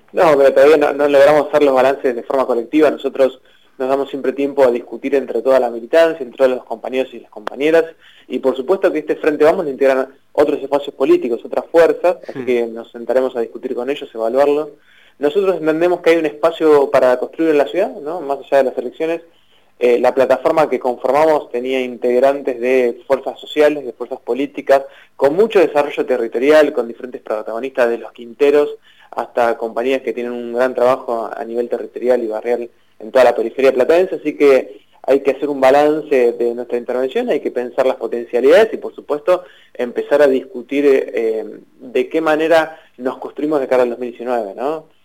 No, pero todavía no logramos hacer los balances de forma colectiva. Nosotros nos damos siempre tiempo a discutir entre toda la militancia, entre todos los compañeros y las compañeras, y por supuesto que este Frente Vamos lo integran otros espacios políticos, otras fuerzas, así Hmm. que nos sentaremos a discutir con ellos, evaluarlo. Nosotros entendemos que hay un espacio para construir en la ciudad, ¿no? Más allá de las elecciones. La plataforma que conformamos tenía integrantes de fuerzas sociales, de fuerzas políticas, con mucho desarrollo territorial, con diferentes protagonistas de los quinteros, hasta compañías que tienen un gran trabajo a nivel territorial y barrial en toda la periferia platense, así que hay que hacer un balance de nuestra intervención, hay que pensar las potencialidades y por supuesto empezar a discutir de qué manera nos construimos de cara al 2019, ¿no?